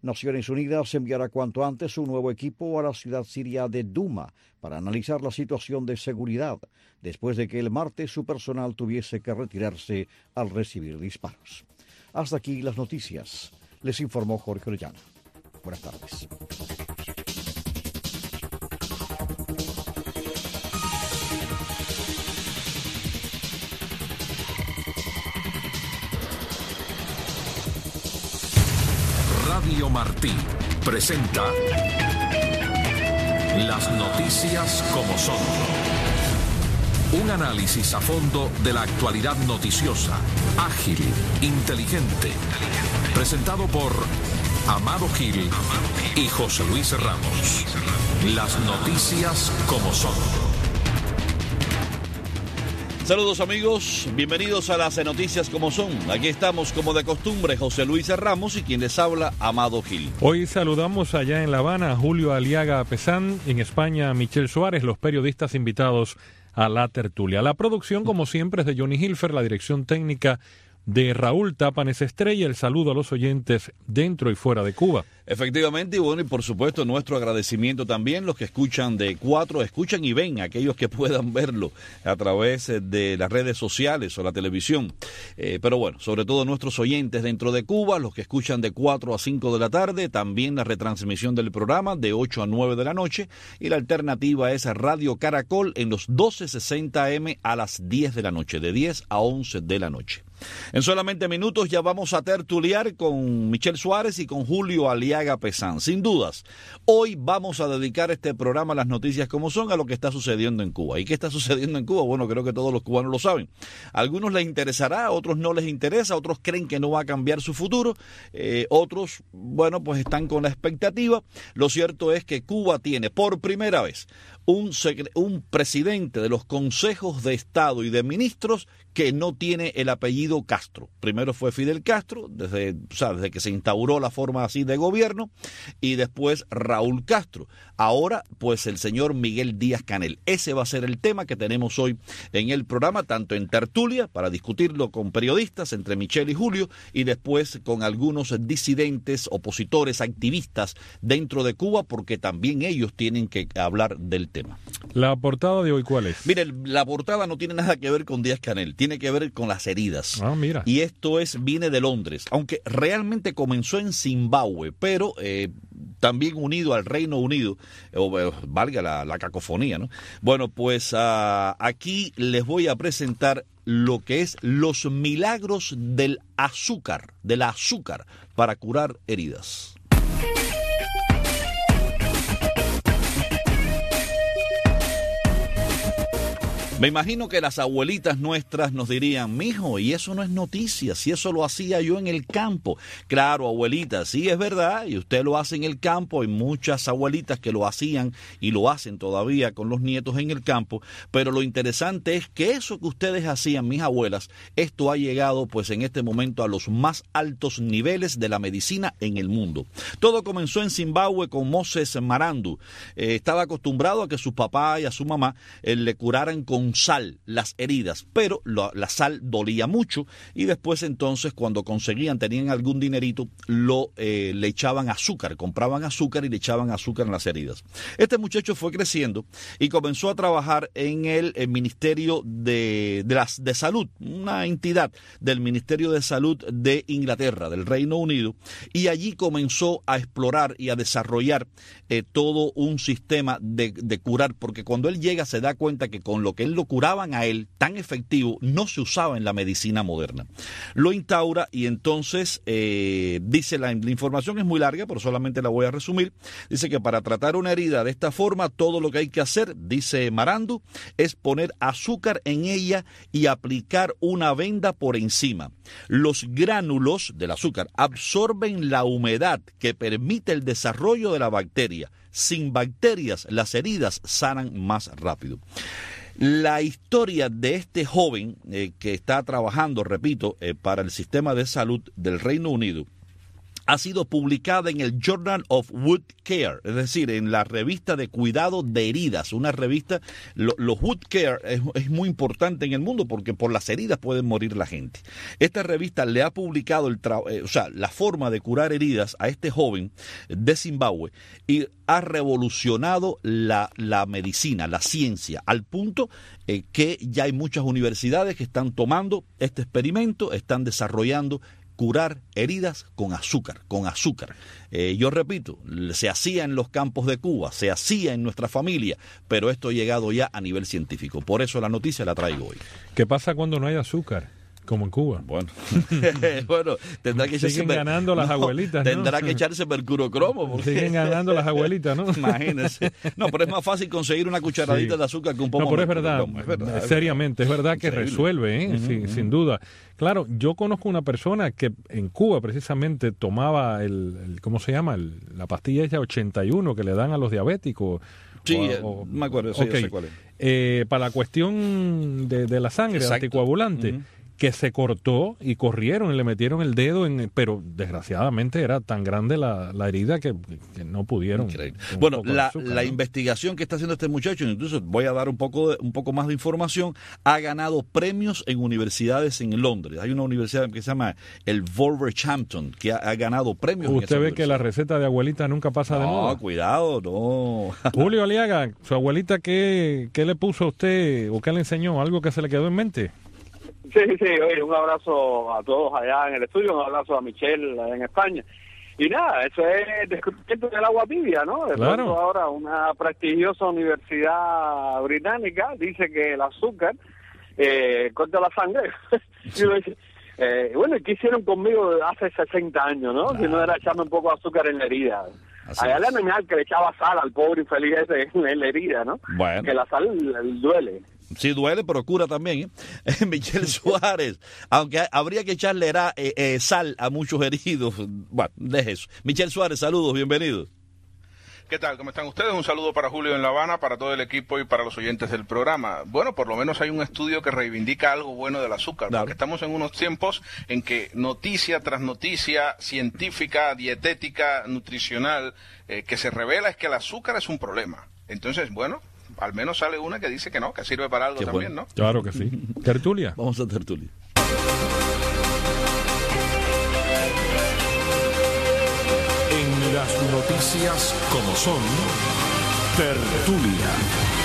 Naciones Unidas enviará cuanto antes un nuevo equipo a la ciudad siria de Duma para analizar la situación de seguridad, después de que el martes su personal tuviese que retirarse al recibir disparos. Hasta aquí las noticias. Les informó Jorge Orellana. Buenas tardes. Radio Martí presenta Las noticias como son. Un análisis a fondo de la actualidad noticiosa, ágil, inteligente. Presentado por Amado Gil y José Luis Ramos. Las noticias como son. Saludos amigos, bienvenidos a las noticias como son. Aquí estamos como de costumbre, José Luis Ramos y quien les habla, Amado Gil. Hoy saludamos allá en La Habana a Julio Aliaga Pesán, en España a Michelle Suárez, los periodistas invitados a la tertulia. La producción, como siempre, es de Johnny Hilfer, la dirección técnica de Raúl Tápanes Estrella. El saludo a los oyentes dentro y fuera de Cuba. Efectivamente, y bueno, y por supuesto nuestro agradecimiento también, los que escuchan de Cuatro, escuchan y ven, aquellos que puedan verlo a través de las redes sociales o la televisión. Pero bueno, sobre todo nuestros oyentes dentro de Cuba, los que escuchan de 4 a 5 de la tarde, también la retransmisión del programa de 8 a 9 de la noche, y la alternativa es Radio Caracol en los 12:60 AM a las 10 de la noche, de 10 a 11 de la noche. En solamente minutos ya vamos a tertuliar con Michelle Suárez y con Julio Aliaga Pesán. Sin dudas, hoy vamos a dedicar este programa a las noticias como son, a lo que está sucediendo en Cuba. ¿Y qué está sucediendo en Cuba? Bueno, creo que todos los cubanos lo saben. A algunos les interesará, a otros no les interesa, otros creen que no va a cambiar su futuro, otros, bueno, pues están con la expectativa. Lo cierto es que Cuba tiene por primera vez un presidente de los consejos de Estado y de ministros que no tiene el apellido Castro. Primero fue Fidel Castro, desde que se instauró la forma así de gobierno, y después Raúl Castro. Ahora, pues el señor Miguel Díaz-Canel. Ese va a ser el tema que tenemos hoy en el programa, tanto en tertulia, para discutirlo con periodistas, entre Michelle y Julio, y después con algunos disidentes, opositores, activistas dentro de Cuba, porque también ellos tienen que hablar del tema. ¿La portada de hoy cuál es? Mire, la portada no tiene nada que ver con Díaz-Canel, tiene que ver con las heridas. Ah, mira. Y esto viene de Londres, aunque realmente comenzó en Zimbabue, pero también unido al Reino Unido, valga la cacofonía, ¿no? Bueno, pues aquí les voy a presentar lo que es los milagros del azúcar, para curar heridas. Me imagino que las abuelitas nuestras nos dirían, mijo, y eso no es noticia, si eso lo hacía yo en el campo. Claro, abuelita, sí es verdad, y usted lo hace en el campo, hay muchas abuelitas que lo hacían y lo hacen todavía con los nietos en el campo, pero lo interesante es que eso que ustedes hacían, mis abuelas, esto ha llegado pues en este momento a los más altos niveles de la medicina en el mundo. Todo comenzó en Zimbabue con Moses Marandu. Estaba acostumbrado a que su papá y a su mamá le curaran con sal las heridas, pero la sal dolía mucho, y después entonces cuando tenían algún dinerito, le echaban azúcar, compraban azúcar y le echaban azúcar en las heridas. Este muchacho fue creciendo y comenzó a trabajar en el Ministerio de Salud, una entidad del Ministerio de Salud de Inglaterra, del Reino Unido, y allí comenzó a explorar y a desarrollar todo un sistema de curar, porque cuando él llega se da cuenta que con lo que él lo curaban a él, tan efectivo, no se usaba en la medicina moderna. Lo instaura y entonces dice, la información es muy larga, pero solamente la voy a resumir. Dice que para tratar una herida de esta forma, todo lo que hay que hacer, dice Marandu, es poner azúcar en ella y aplicar una venda por encima. Los gránulos del azúcar absorben la humedad que permite el desarrollo de la bacteria. Sin bacterias, las heridas sanan más rápido. La historia de este joven que está trabajando, repito, para el sistema de salud del Reino Unido, ha sido publicada en el Journal of Wound Care, es decir, en la revista de cuidado de heridas, una revista, los Wound Care es muy importante en el mundo porque por las heridas puede morir la gente. Esta revista le ha publicado la forma de curar heridas a este joven de Zimbabue y ha revolucionado la medicina, la ciencia, al punto que ya hay muchas universidades que están tomando este experimento, están desarrollando curar heridas con azúcar. Yo repito, se hacía en los campos de Cuba, se hacía en nuestra familia, pero esto ha llegado ya a nivel científico. Por eso la noticia la traigo hoy. ¿Qué pasa cuando no hay azúcar? Como en Cuba. Bueno, tendrá que echarse... Siguen ganando las abuelitas, ¿no? Tendrá que echarse mercurocromo. Porque... Siguen ganando las abuelitas, ¿no? Imagínense. No, pero es más fácil conseguir una cucharadita de azúcar que un poco. No, pero es verdad, seriamente, es verdad que resuelve, ¿eh? Sin duda. Claro, yo conozco una persona que en Cuba precisamente tomaba ¿cómo se llama? La pastilla esa 81 que le dan a los diabéticos. Sí, me acuerdo, sí, okay. Yo sé cuál es. Para la cuestión de la sangre, exacto, anticoagulante. Que se cortó y corrieron y le metieron el dedo, pero desgraciadamente era tan grande la herida que no pudieron. Bueno, la investigación que está haciendo este muchacho, incluso voy a dar un poco más de información, ha ganado premios en universidades en Londres. Hay una universidad que se llama el Wolverhampton, que ha ganado premios. Usted ve que la receta de abuelita nunca pasa de moda. No, cuidado, no. Julio Aliaga, ¿su abuelita qué le puso a usted o qué le enseñó? ¿Algo que se le quedó en mente? Sí, oye, un abrazo a todos allá en el estudio, un abrazo a Michelle en España. Y nada, eso es descubrimiento del agua tibia, ¿no? De pronto ahora una prestigiosa universidad británica dice que el azúcar corta la sangre. Y uno dice, bueno, ¿qué hicieron conmigo hace 60 años, no? Si no era echarme un poco de azúcar en la herida. Allá le animal que le echaba sal al pobre infeliz ese en la herida, ¿no? Bueno. Que la sal duele. Sí, duele, pero cura también, ¿eh? Michelle Suárez, aunque habría que echarle sal a muchos heridos. Bueno, deje eso. Michelle Suárez, saludos, bienvenido. ¿Qué tal? ¿Cómo están ustedes? Un saludo para Julio en La Habana, para todo el equipo y para los oyentes del programa. Bueno, por lo menos hay un estudio que reivindica algo bueno del azúcar, claro, porque estamos en unos tiempos en que noticia tras noticia científica, dietética, nutricional, que se revela es que el azúcar es un problema. Entonces, bueno, al menos sale una que dice que no, que sirve para algo. Qué también, bueno, ¿no? Claro que sí. ¿Tertulia? Vamos a tertulia. En las noticias como son, tertulia.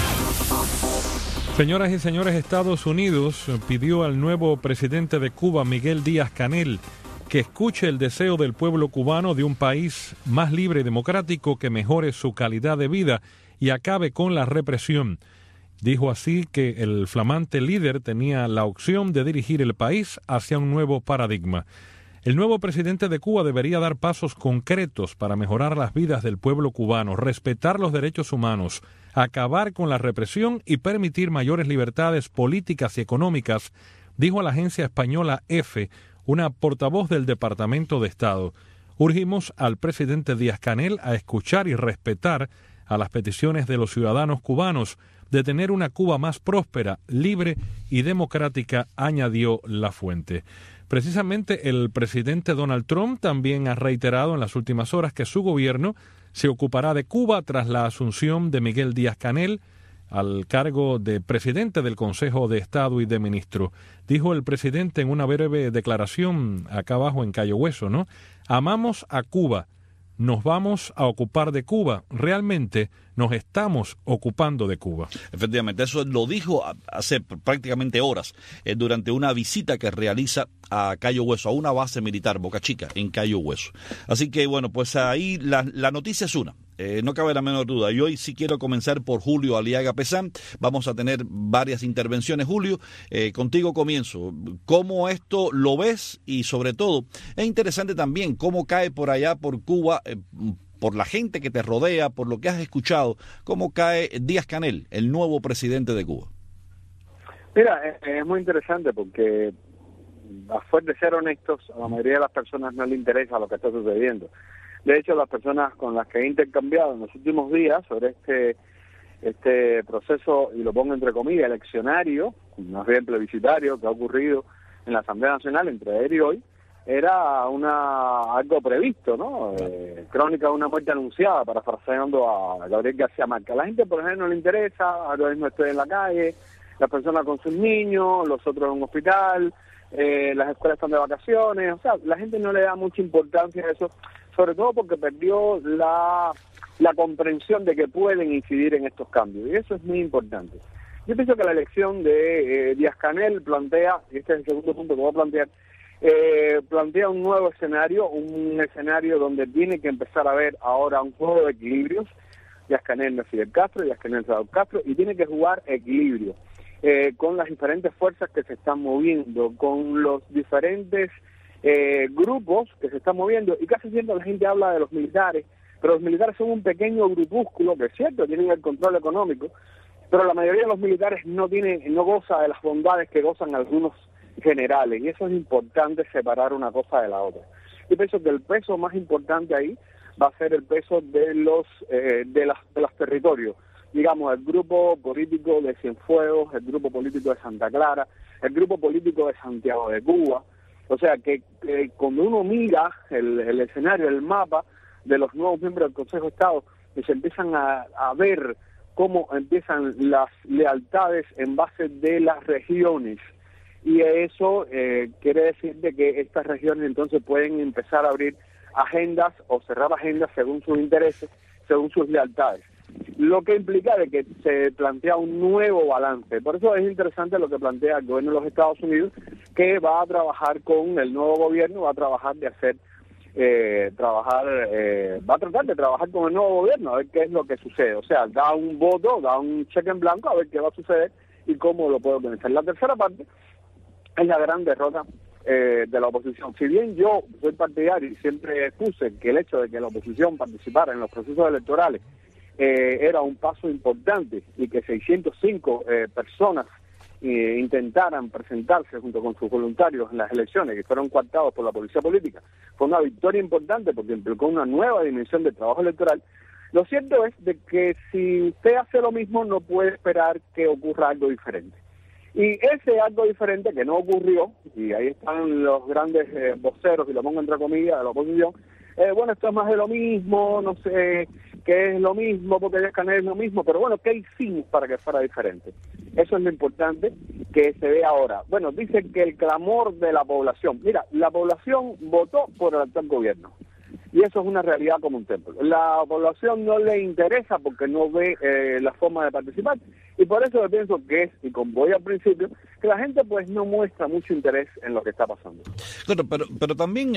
Señoras y señores, Estados Unidos pidió al nuevo presidente de Cuba, Miguel Díaz-Canel, que escuche el deseo del pueblo cubano de un país más libre y democrático que mejore su calidad de vida y acabe con la represión. Dijo así que el flamante líder tenía la opción de dirigir el país hacia un nuevo paradigma. El nuevo presidente de Cuba debería dar pasos concretos para mejorar las vidas del pueblo cubano, respetar los derechos humanos, acabar con la represión y permitir mayores libertades políticas y económicas, dijo a la agencia española EFE, una portavoz del Departamento de Estado. Urgimos al presidente Díaz-Canel a escuchar y respetar a las peticiones de los ciudadanos cubanos de tener una Cuba más próspera, libre y democrática, añadió la fuente. Precisamente el presidente Donald Trump también ha reiterado en las últimas horas que su gobierno se ocupará de Cuba tras la asunción de Miguel Díaz-Canel al cargo de presidente del Consejo de Estado y de ministro. Dijo el presidente en una breve declaración acá abajo en Cayo Hueso, ¿no? Amamos a Cuba, nos vamos a ocupar de Cuba, realmente nos estamos ocupando de Cuba. Efectivamente, eso lo dijo hace prácticamente horas, durante una visita que realiza a Cayo Hueso, a una base militar, Boca Chica, en Cayo Hueso. Así que, bueno, pues ahí la noticia es una. No cabe la menor duda. Y hoy sí quiero comenzar por Julio Aliaga Pesán. Vamos a tener varias intervenciones. Julio, contigo comienzo. ¿Cómo esto lo ves? Y sobre todo, es interesante también cómo cae por allá, por Cuba, por la gente que te rodea, por lo que has escuchado, cómo cae Díaz-Canel, el nuevo presidente de Cuba. Mira, es muy interesante porque, a fuerza de ser honestos, a la mayoría de las personas no le interesa lo que está sucediendo. De hecho, las personas con las que he intercambiado en los últimos días sobre este proceso, y lo pongo entre comillas, eleccionario, más bien plebiscitario, que ha ocurrido en la Asamblea Nacional entre ayer y hoy, era algo previsto, ¿no? Crónica de una muerte anunciada, parafraseando a Gabriel García Márquez. A la gente, por ejemplo, no le interesa, ahora mismo estoy en la calle, las personas con sus niños, los otros en un hospital, las escuelas están de vacaciones, o sea, la gente no le da mucha importancia a eso, sobre todo porque perdió la comprensión de que pueden incidir en estos cambios, y eso es muy importante. Yo pienso que la elección de Díaz-Canel plantea, y este es el segundo punto que voy a plantear, plantea un nuevo escenario, un escenario donde tiene que empezar a haber ahora un juego de equilibrios. Díaz-Canel no es Fidel Castro, Díaz-Canel es Raúl Castro, y tiene que jugar equilibrio con las diferentes fuerzas que se están moviendo, con los diferentes grupos que se están moviendo, y casi siempre la gente habla de los militares, pero los militares son un pequeño grupúsculo, que es cierto, tienen el control económico, pero la mayoría de los militares no goza de las bondades que gozan algunos generales, y eso es importante, separar una cosa de la otra. Yo pienso que el peso más importante ahí va a ser el peso de los territorios, digamos, el grupo político de Cienfuegos, el grupo político de Santa Clara, el grupo político de Santiago de Cuba. O sea que cuando uno mira el escenario, el mapa de los nuevos miembros del Consejo de Estado, que se empiezan a ver cómo empiezan las lealtades en base de las regiones. Y eso quiere decir de que estas regiones entonces pueden empezar a abrir agendas o cerrar agendas según sus intereses, según sus lealtades. Lo que implica de que se plantea un nuevo balance. Por eso es interesante lo que plantea el gobierno de los Estados Unidos, que va a trabajar con el nuevo gobierno, va a trabajar de hacer, va a tratar de trabajar con el nuevo gobierno a ver qué es lo que sucede. O sea, da un voto, da un cheque en blanco a ver qué va a suceder y cómo lo puede organizar. La tercera parte es la gran derrota de la oposición. Si bien yo soy partidario y siempre puse que el hecho de que la oposición participara en los procesos electorales era un paso importante, y que 605 personas intentaran presentarse junto con sus voluntarios en las elecciones, que fueron coartados por la policía política, fue una victoria importante porque implicó una nueva dimensión de trabajo electoral. Lo cierto es de que si usted hace lo mismo, no puede esperar que ocurra algo diferente. Y ese algo diferente que no ocurrió, y ahí están los grandes voceros, y lo pongo entre comillas, de la oposición, bueno, esto es más de lo mismo, no sé qué es lo mismo, porque Díaz-Canel es lo mismo, pero bueno, ¿qué hicimos para que fuera diferente? Eso es lo importante que se ve ahora. Bueno, dicen que el clamor de la población, mira, la población votó por el actual gobierno, y eso es una realidad como un templo. La población no le interesa porque no ve la forma de participar, y por eso yo pienso que es, y como voy al principio, que la gente pues no muestra mucho interés en lo que está pasando. Claro, pero también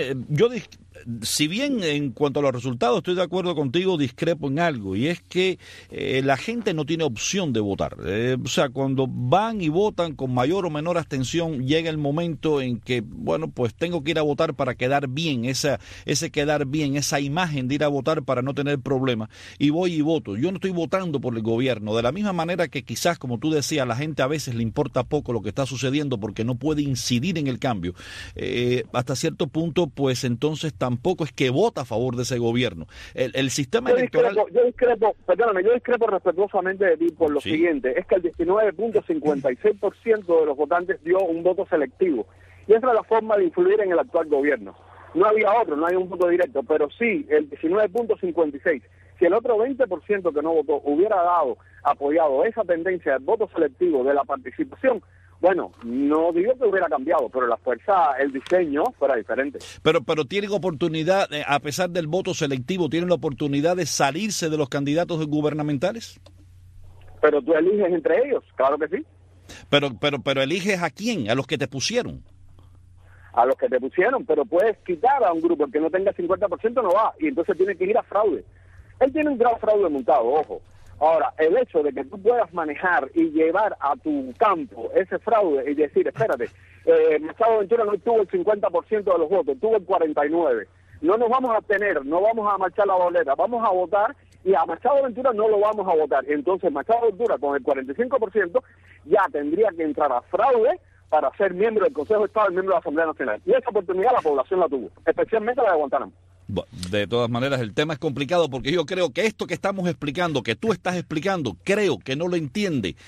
si bien en cuanto a los resultados estoy de acuerdo contigo, discrepo en algo, y es que la gente no tiene opción de votar. O sea, cuando van y votan con mayor o menor abstención, llega el momento en que, bueno, pues tengo que ir a votar para quedar bien, ese quedar bien, esa imagen de ir a votar para no tener problemas, y voy y voto. Yo no estoy votando por el gobierno, de la misma manera que quizás, como tú decías, a la gente a veces le importa poco lo que está sucediendo porque no puede incidir en el cambio. Hasta cierto punto, pues entonces tampoco es que vota a favor de ese gobierno. El sistema electoral... Yo discrepo respetuosamente de ti por lo siguiente, es que el 19.56% de los votantes dio un voto selectivo, y esa es la forma de influir en el actual gobierno. No había otro, no hay un voto directo, pero sí el 19.56%. Si el otro 20% que no votó hubiera apoyado esa tendencia del voto selectivo, de la participación, bueno, no digo que hubiera cambiado, pero la fuerza, el diseño fuera diferente. Pero tienen oportunidad, a pesar del voto selectivo, ¿tienen la oportunidad de salirse de los candidatos gubernamentales? Pero tú eliges entre ellos, claro que sí. Pero eliges a quién, a los que te pusieron. A los que te pusieron, pero puedes quitar a un grupo, el que no tenga 50% no va, y entonces tiene que ir a fraude. Él tiene un gran fraude montado, ojo. Ahora, el hecho de que tú puedas manejar y llevar a tu campo ese fraude y decir, espérate, Machado Ventura no tuvo el 50% de los votos, tuvo el 49%. No nos vamos a abstener, no vamos a marchar la boleta, vamos a votar, y a Machado Ventura no lo vamos a votar. Entonces Machado Ventura con el 45% ya tendría que entrar a fraude para ser miembro del Consejo de Estado y miembro de la Asamblea Nacional. Y esa oportunidad la población la tuvo, especialmente la de Guantánamo. De todas maneras, el tema es complicado porque yo creo que esto que estamos explicando, que tú estás explicando, creo que no lo entiende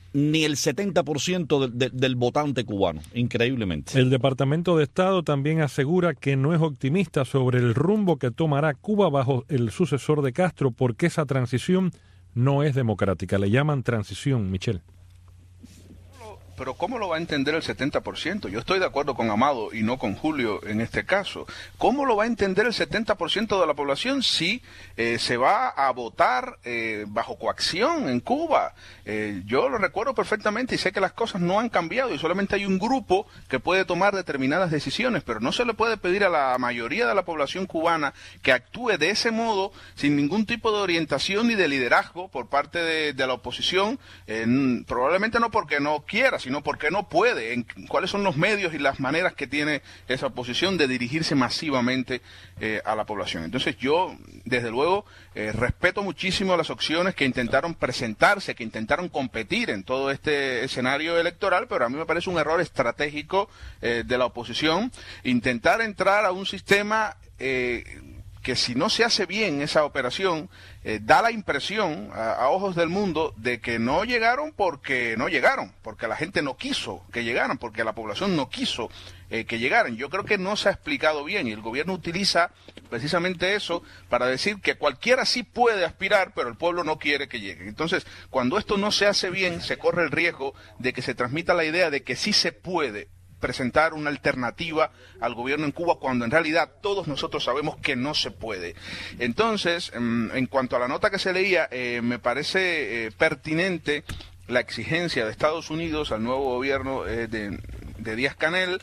ni el 70% del votante cubano, increíblemente. El Departamento de Estado también asegura que no es optimista sobre el rumbo que tomará Cuba bajo el sucesor de Castro, porque esa transición no es democrática. Le llaman transición, Michel. Pero ¿cómo lo va a entender el 70%? Yo estoy de acuerdo con Amado y no con Julio en este caso. ¿Cómo lo va a entender el 70% de la población si se va a votar bajo coacción en Cuba? Yo lo recuerdo perfectamente y sé que las cosas no han cambiado y solamente hay un grupo que puede tomar determinadas decisiones, pero no se le puede pedir a la mayoría de la población cubana que actúe de ese modo sin ningún tipo de orientación ni de liderazgo por parte de la oposición, probablemente no porque no quiera, sino porque no puede. ¿Cuáles son los medios y las maneras que tiene esa oposición de dirigirse masivamente a la población? Entonces yo, desde luego, respeto muchísimo las opciones que intentaron presentarse, que intentaron competir en todo este escenario electoral, pero a mí me parece un error estratégico de la oposición intentar entrar a un sistema que si no se hace bien esa operación, da la impresión a ojos del mundo de que no llegaron, porque la gente no quiso que llegaran, porque la población no quiso que llegaran. Yo creo que no se ha explicado bien y el gobierno utiliza precisamente eso para decir que cualquiera sí puede aspirar, pero el pueblo no quiere que lleguen. Entonces, cuando esto no se hace bien, se corre el riesgo de que se transmita la idea de que sí se puede presentar una alternativa al gobierno en Cuba, cuando en realidad todos nosotros sabemos que no se puede. Entonces, en cuanto a la nota que se leía, me parece pertinente la exigencia de Estados Unidos al nuevo gobierno de Díaz-Canel,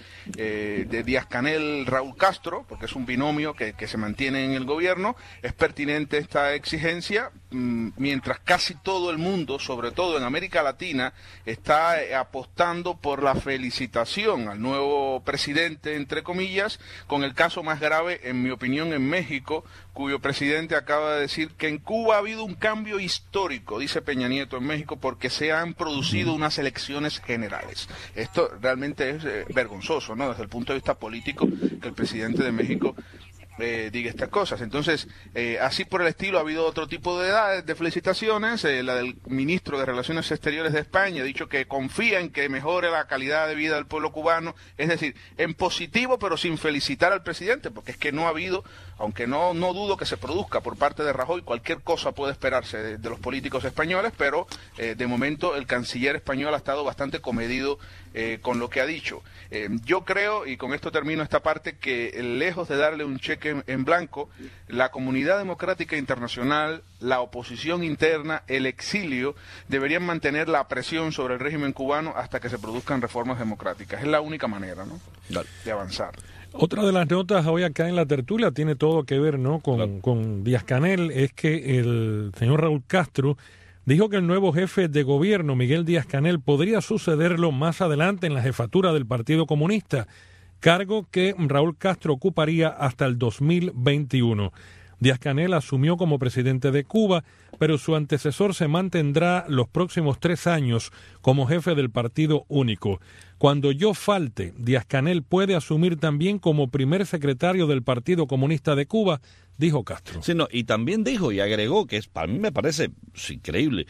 Raúl Castro, porque es un binomio que se mantiene en el gobierno. Es pertinente esta exigencia, mientras casi todo el mundo, sobre todo en América Latina, está apostando por la felicitación al nuevo presidente, entre comillas, con el caso más grave, en mi opinión, en México, cuyo presidente acaba de decir que en Cuba ha habido un cambio histórico, dice Peña Nieto en México, porque se han producido unas elecciones generales. Esto realmente es vergonzoso, ¿no?, desde el punto de vista político, que el presidente de México diga estas cosas. Entonces, así por el estilo, ha habido otro tipo de felicitaciones. La del ministro de Relaciones Exteriores de España ha dicho que confía en que mejore la calidad de vida del pueblo cubano, es decir, en positivo, pero sin felicitar al presidente, porque es que no ha habido, aunque no dudo que se produzca por parte de Rajoy, cualquier cosa puede esperarse de los políticos españoles, pero de momento el canciller español ha estado bastante comedido con lo que ha dicho. Yo creo, y con esto termino esta parte, que lejos de darle un cheque en blanco, la comunidad democrática internacional, la oposición interna, el exilio, deberían mantener la presión sobre el régimen cubano hasta que se produzcan reformas democráticas. Es la única manera, ¿no?, de avanzar. Otra de las notas hoy acá en la tertulia tiene todo que ver, ¿no?, con Díaz-Canel, es que el señor Raúl Castro dijo que el nuevo jefe de gobierno, Miguel Díaz-Canel, podría sucederlo más adelante en la jefatura del Partido Comunista, cargo que Raúl Castro ocuparía hasta el 2021. Díaz-Canel asumió como presidente de Cuba, pero su antecesor se mantendrá los próximos 3 años como jefe del Partido Único. Cuando yo falte, Díaz-Canel puede asumir también como primer secretario del Partido Comunista de Cuba, dijo Castro. Sí, no, y también dijo y agregó que para mí me parece increíble.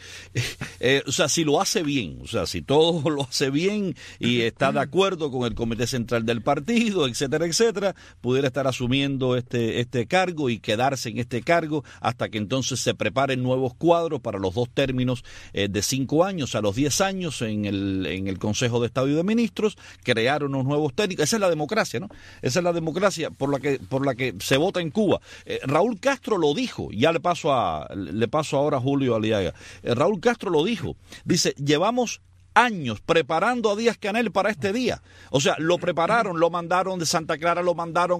O sea, si lo hace bien, o sea, si todo lo hace bien y está de acuerdo con el Comité Central del partido, etcétera, etcétera, pudiera estar asumiendo este cargo y quedarse en este cargo hasta que entonces se preparen nuevos cuadros para los 2 términos de 5 años, a los 10 años en el Consejo de Estado y de Ministros, crear unos nuevos técnicos. Esa es la democracia, ¿no? Esa es la democracia por la que se vota en Cuba. Raúl Castro lo dijo, ya le paso ahora a Julio Aliaga. Raúl Castro lo dijo, dice, llevamos años preparando a Díaz-Canel para este día. O sea, lo prepararon, lo mandaron de Santa Clara, lo mandaron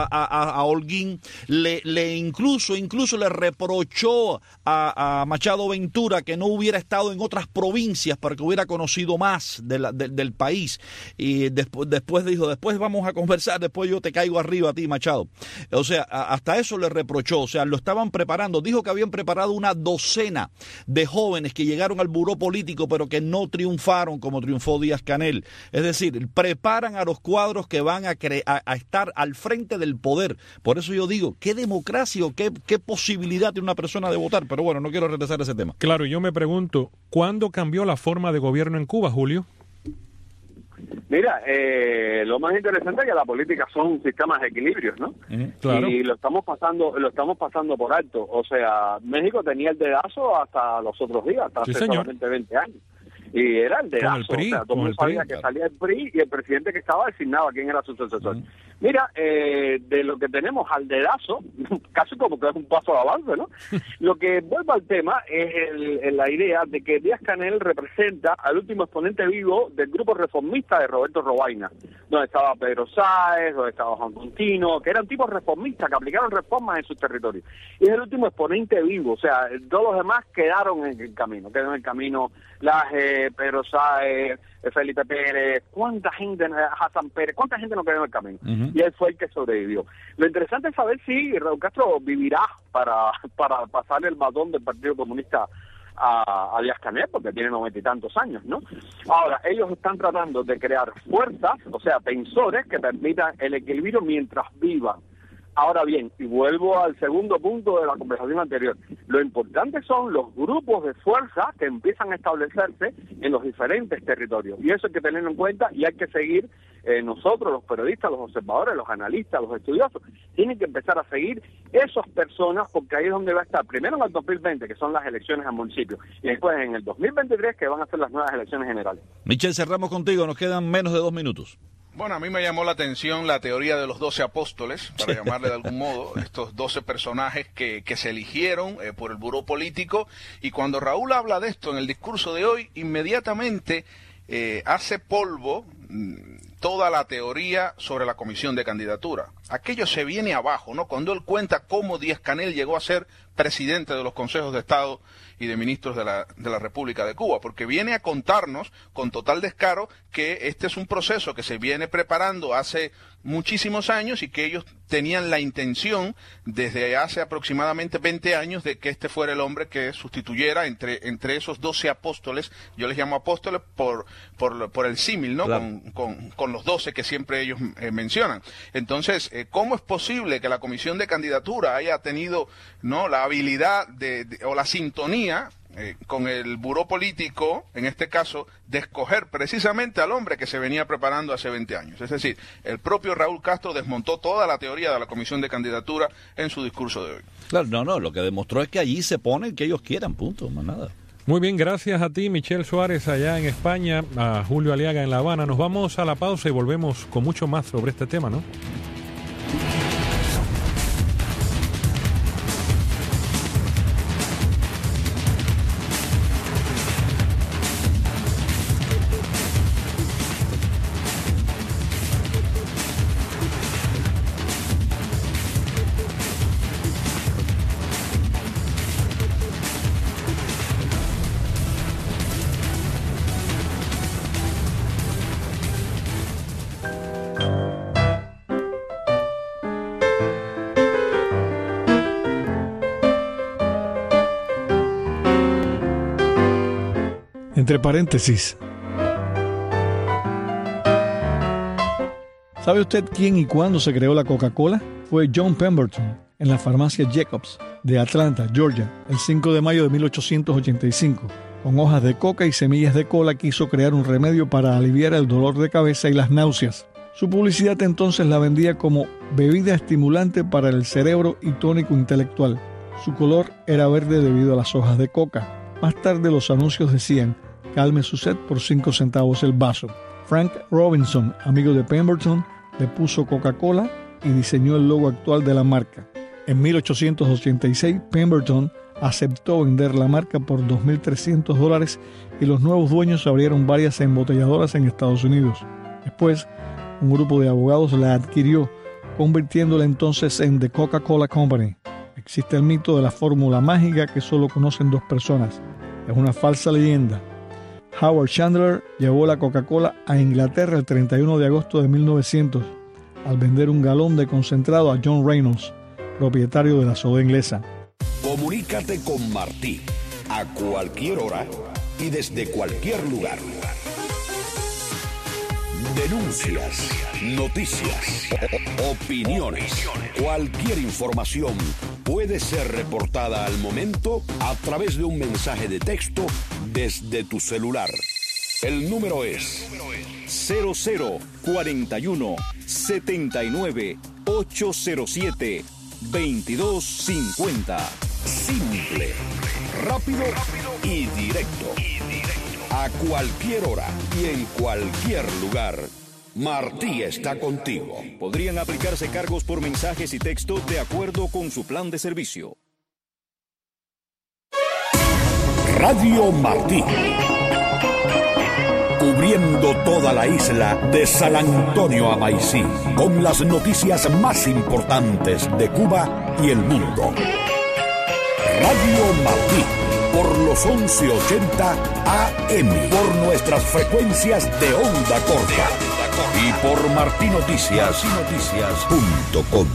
a Holguín, incluso le reprochó a Machado Ventura que no hubiera estado en otras provincias para que hubiera conocido más del país. Y después dijo, después vamos a conversar, después yo te caigo arriba a ti, Machado. O sea, hasta eso le reprochó. O sea, lo estaban preparando. Dijo que habían preparado una docena de jóvenes que llegaron al buró político pero que no triunfaron triunfaron como triunfó Díaz-Canel. Es decir, preparan a los cuadros que van a estar al frente del poder. Por eso yo digo, ¿qué democracia o qué posibilidad tiene una persona de votar? Pero bueno, no quiero regresar a ese tema. Claro, yo me pregunto, ¿cuándo cambió la forma de gobierno en Cuba, Julio? Mira, lo más interesante es que la política son sistemas de equilibrios, ¿no? Claro. Y lo estamos pasando por alto. O sea, México tenía el dedazo hasta los otros días, hasta hace solamente 20 años. Y era el dedazo, PRI, o sea, todo el mundo sabía que salía el PRI y el presidente que estaba designaba quién era su sucesor. Mira, de lo que tenemos al dedazo, casi como que es un paso de avance, ¿no? Lo que vuelve al tema es la idea de que Díaz-Canel representa al último exponente vivo del grupo reformista de Roberto Robaina, donde estaba Pedro Sáez, donde estaba Juan Contino, que eran tipos reformistas que aplicaron reformas en sus territorios. Y es el último exponente vivo, o sea, todos los demás quedaron en el camino, Laje, Pedro Sáez, Felipe Pérez, cuánta gente, Hassan Pérez, cuánta gente no quedó en el camino. Y él fue el que sobrevivió. Lo interesante es saber si Raúl Castro vivirá para pasar el batón del Partido Comunista a Díaz-Canel, porque tiene 90 y tantos años, ¿no? Ahora, ellos están tratando de crear fuerzas, o sea, tensores que permitan el equilibrio mientras vivan. Ahora bien, y vuelvo al segundo punto de la conversación anterior, lo importante son los grupos de fuerza que empiezan a establecerse en los diferentes territorios. Y eso hay que tenerlo en cuenta y hay que seguir, nosotros, los periodistas, los observadores, los analistas, los estudiosos, tienen que empezar a seguir esas personas porque ahí es donde va a estar, primero en el 2020, que son las elecciones al municipio, y después en el 2023, que van a ser las nuevas elecciones generales. Michel, cerramos contigo, nos quedan menos de 2 minutos. Bueno, a mí me llamó la atención la teoría de los 12 apóstoles, para llamarle de algún modo, estos 12 personajes que se eligieron por el buró político, y cuando Raúl habla de esto en el discurso de hoy, inmediatamente hace polvo toda la teoría sobre la comisión de candidatura. Aquello se viene abajo, ¿no? Cuando él cuenta cómo Díaz-Canel llegó a ser presidente de los consejos de Estado y de ministros de la República de Cuba, porque viene a contarnos con total descaro que este es un proceso que se viene preparando hace muchísimos años y que ellos tenían la intención desde hace aproximadamente 20 años de que este fuera el hombre que sustituyera entre esos 12 apóstoles. Yo les llamo apóstoles por el símil, ¿no? Claro. Con los 12 que siempre ellos mencionan. Entonces, ¿cómo es posible que la comisión de candidatura haya tenido, ¿no?, la habilidad o la sintonía con el buró político, en este caso, de escoger precisamente al hombre que se venía preparando hace 20 años? Es decir, el propio Raúl Castro desmontó toda la teoría de la comisión de candidatura en su discurso de hoy. Claro, no, lo que demostró es que allí se pone el que ellos quieran, punto, más nada. Muy bien, gracias a ti, Michel Suárez, allá en España, a Julio Aliaga en La Habana. Nos vamos a la pausa y volvemos con mucho más sobre este tema, ¿no? Entre paréntesis. ¿Sabe usted quién y cuándo se creó la Coca-Cola? Fue John Pemberton, en la farmacia Jacobs de Atlanta, Georgia, el 5 de mayo de 1885. Con hojas de coca y semillas de cola quiso crear un remedio para aliviar el dolor de cabeza y las náuseas. Su publicidad entonces la vendía como bebida estimulante para el cerebro y tónico intelectual. Su color era verde debido a las hojas de coca. Más tarde los anuncios decían: calme su sed por 5 centavos el vaso. Frank Robinson, amigo de Pemberton, le puso Coca-Cola y diseñó el logo actual de la marca. En 1886, Pemberton aceptó vender la marca por $2,300 y los nuevos dueños abrieron varias embotelladoras en Estados Unidos. Después, un grupo de abogados la adquirió, convirtiéndola entonces en The Coca-Cola Company. Existe el mito de la fórmula mágica que solo conocen 2 personas. Es una falsa leyenda. Howard Chandler llevó la Coca-Cola a Inglaterra el 31 de agosto de 1900 al vender un galón de concentrado a John Reynolds, propietario de la soda inglesa. Comunícate con Martí a cualquier hora y desde cualquier lugar. Denuncias, noticias, opiniones. Cualquier información puede ser reportada al momento a través de un mensaje de texto desde tu celular. El número es 0041 79 807 2250. Simple, rápido y directo. A cualquier hora y en cualquier lugar. Martí está contigo. Podrían aplicarse cargos por mensajes y texto de acuerdo con su plan de servicio. Radio Martí. Cubriendo toda la isla de San Antonio a Maicí, con las noticias más importantes de Cuba y el mundo. Radio Martí, por los 1180 AM, por nuestras frecuencias de onda corta y por martinoticias.com.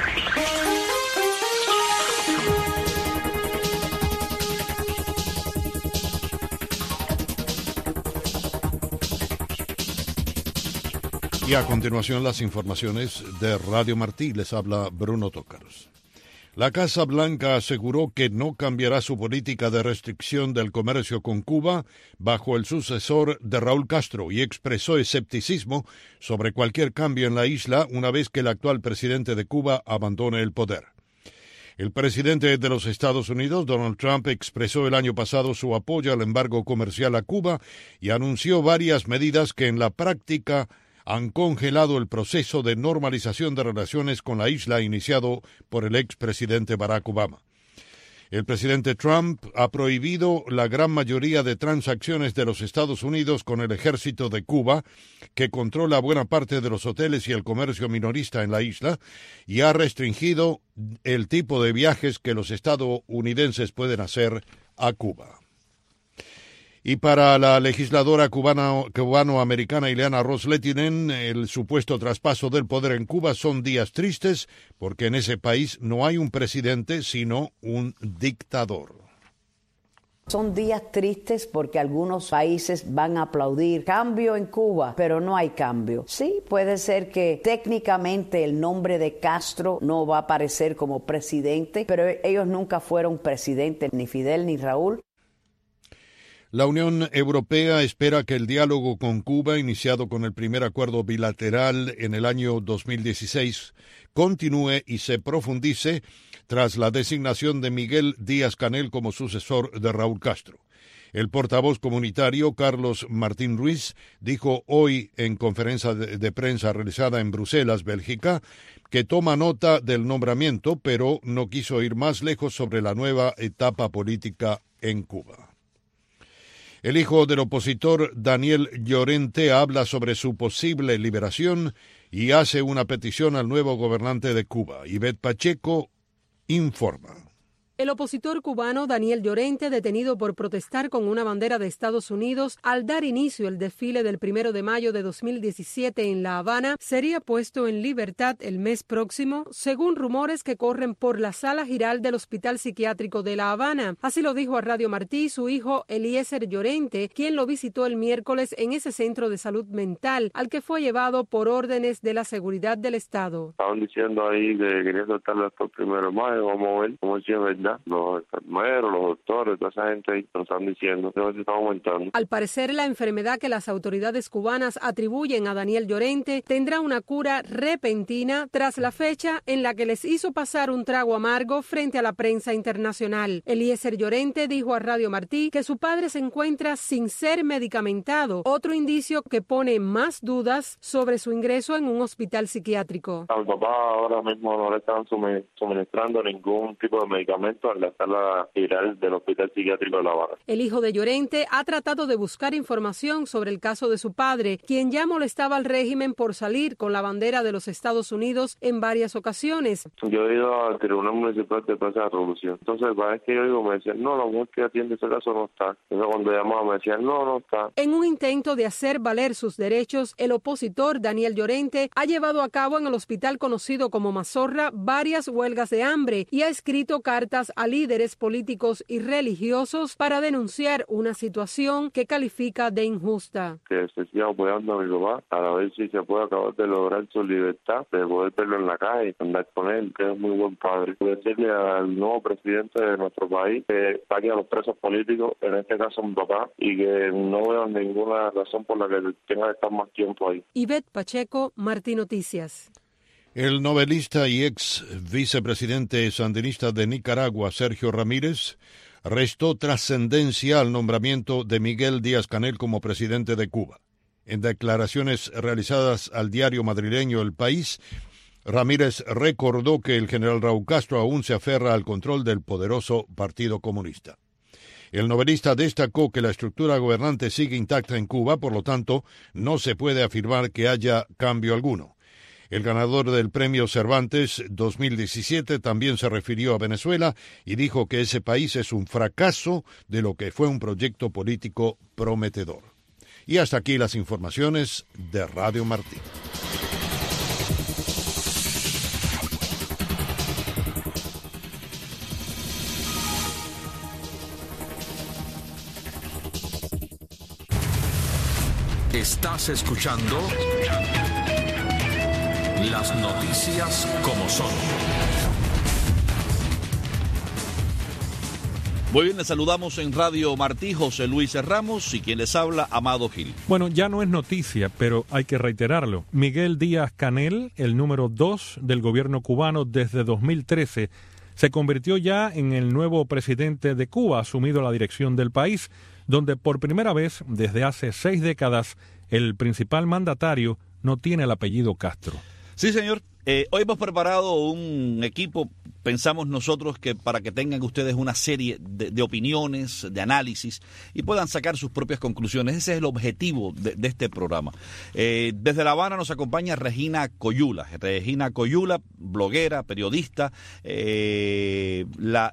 Y a continuación las informaciones de Radio Martí. Les habla Bruno Tócaros. La Casa Blanca aseguró que no cambiará su política de restricción del comercio con Cuba bajo el sucesor de Raúl Castro y expresó escepticismo sobre cualquier cambio en la isla una vez que el actual presidente de Cuba abandone el poder. El presidente de los Estados Unidos, Donald Trump, expresó el año pasado su apoyo al embargo comercial a Cuba y anunció varias medidas que en la práctica han congelado el proceso de normalización de relaciones con la isla iniciado por el expresidente Barack Obama. El presidente Trump ha prohibido la gran mayoría de transacciones de los Estados Unidos con el ejército de Cuba, que controla buena parte de los hoteles y el comercio minorista en la isla, y ha restringido el tipo de viajes que los estadounidenses pueden hacer a Cuba. Y para la legisladora cubano-americana Ileana Ros-Lehtinen, el supuesto traspaso del poder en Cuba son días tristes porque en ese país no hay un presidente, sino un dictador. Son días tristes porque algunos países van a aplaudir cambio en Cuba, pero no hay cambio. Sí, puede ser que técnicamente el nombre de Castro no va a aparecer como presidente, pero ellos nunca fueron presidentes, ni Fidel ni Raúl. La Unión Europea espera que el diálogo con Cuba, iniciado con el primer acuerdo bilateral en el año 2016, continúe y se profundice tras la designación de Miguel Díaz-Canel como sucesor de Raúl Castro. El portavoz comunitario Carlos Martín Ruiz dijo hoy en conferencia de prensa realizada en Bruselas, Bélgica, que toma nota del nombramiento, pero no quiso ir más lejos sobre la nueva etapa política en Cuba. El hijo del opositor Daniel Llorente habla sobre su posible liberación y hace una petición al nuevo gobernante de Cuba. Ivette Pacheco informa. El opositor cubano Daniel Llorente, detenido por protestar con una bandera de Estados Unidos al dar inicio al desfile del 1 de mayo de 2017 en La Habana, sería puesto en libertad el mes próximo, según rumores que corren por la sala giral del Hospital Psiquiátrico de La Habana. Así lo dijo a Radio Martí su hijo Eliezer Llorente, quien lo visitó el miércoles en ese centro de salud mental, al que fue llevado por órdenes de la seguridad del Estado. Estaban diciendo ahí que querían soltarlo hasta el 1 de mayo, vamos a ver cómo es verdad. Los enfermeros, los doctores, toda esa gente ahí nos están diciendo que se está aumentando. Al parecer, la enfermedad que las autoridades cubanas atribuyen a Daniel Llorente tendrá una cura repentina tras la fecha en la que les hizo pasar un trago amargo frente a la prensa internacional. Eliezer Llorente dijo a Radio Martí que su padre se encuentra sin ser medicamentado, otro indicio que pone más dudas sobre su ingreso en un hospital psiquiátrico. Al papá ahora mismo no le están suministrando ningún tipo de medicamento en la sala giral del Hospital Psiquiátrico de La Habana. El hijo de Llorente ha tratado de buscar información sobre el caso de su padre, quien ya molestaba al régimen por salir con la bandera de los Estados Unidos en varias ocasiones. Yo he ido al Tribunal Municipal de Paz de la Revolución. Entonces, cada vez que yo digo, me decían, no, la mujer que atiende ese caso no está. Entonces, cuando llamaba, me decían, no está. En un intento de hacer valer sus derechos, el opositor Daniel Llorente ha llevado a cabo en el hospital conocido como Mazorra varias huelgas de hambre y ha escrito cartas llamadas a líderes políticos y religiosos para denunciar una situación que califica de injusta. Que se siga apoyando a mi papá para ver si se puede acabar de lograr su libertad, de poder verlo en la calle, andar con él, que es muy buen padre. Decirle al nuevo presidente de nuestro país que saque a los presos políticos, en este caso mi papá, y que no veo ninguna razón por la que tenga que estar más tiempo ahí. Ivette Pacheco, Martí Noticias. El novelista y ex vicepresidente sandinista de Nicaragua, Sergio Ramírez, restó trascendencia al nombramiento de Miguel Díaz-Canel como presidente de Cuba. En declaraciones realizadas al diario madrileño El País, Ramírez recordó que el general Raúl Castro aún se aferra al control del poderoso Partido Comunista. El novelista destacó que la estructura gobernante sigue intacta en Cuba, por lo tanto, no se puede afirmar que haya cambio alguno. El ganador del Premio Cervantes 2017 también se refirió a Venezuela y dijo que ese país es un fracaso de lo que fue un proyecto político prometedor. Y hasta aquí las informaciones de Radio Martí. Estás escuchando las noticias como son. Muy bien, les saludamos en Radio Martí, José Luis Ramos y quien les habla, Amado Gil. Bueno, ya no es noticia, pero hay que reiterarlo. Miguel Díaz-Canel, el número 2 del gobierno cubano desde 2013, se convirtió ya en el nuevo presidente de Cuba, asumido la dirección del país, donde por primera vez desde hace 6 décadas el principal mandatario no tiene el apellido Castro. Sí, señor. Hoy hemos preparado un equipo, pensamos nosotros, que para que tengan ustedes una serie de opiniones, de análisis y puedan sacar sus propias conclusiones. Ese es el objetivo de este programa. Desde La Habana nos acompaña Regina Coyula. Regina Coyula, bloguera, periodista, de